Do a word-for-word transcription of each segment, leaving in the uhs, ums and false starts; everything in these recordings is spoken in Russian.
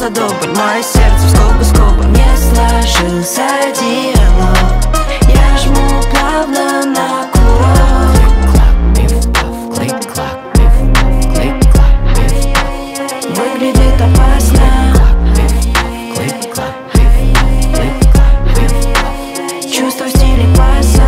паса дубль. Мое сердце в скобы, скобы. Не сложился диалог, я жму плавно на курок. Клик-клак, клик-клак, клик-клак, клик-клак. Выглядит опасно. Клик-клак, клик-клак, чувство в стиле паса.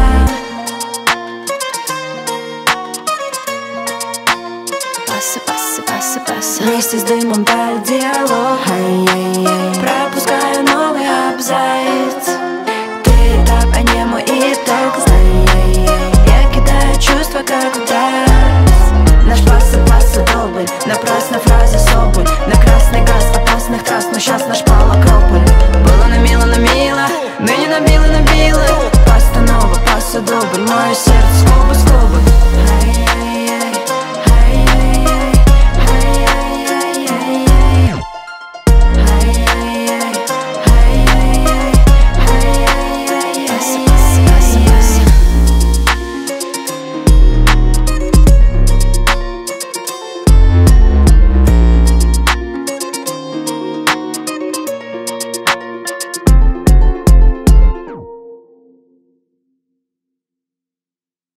Паса, паса, паса, паса. Вместе с дымом тает диалог. Пропускаю новый абзац. Ты этап, а не мой итог. Знай, я кидаю чувства, как в драйв. Наш паса, паса дубль. Напрасно фраза соболь. На красный газ опасных трасс, но щас наш пал акрополь. Было на мило, на мило, мы не набило, набило. Постанова, паса дубль. Мое сердце скобы, скобы.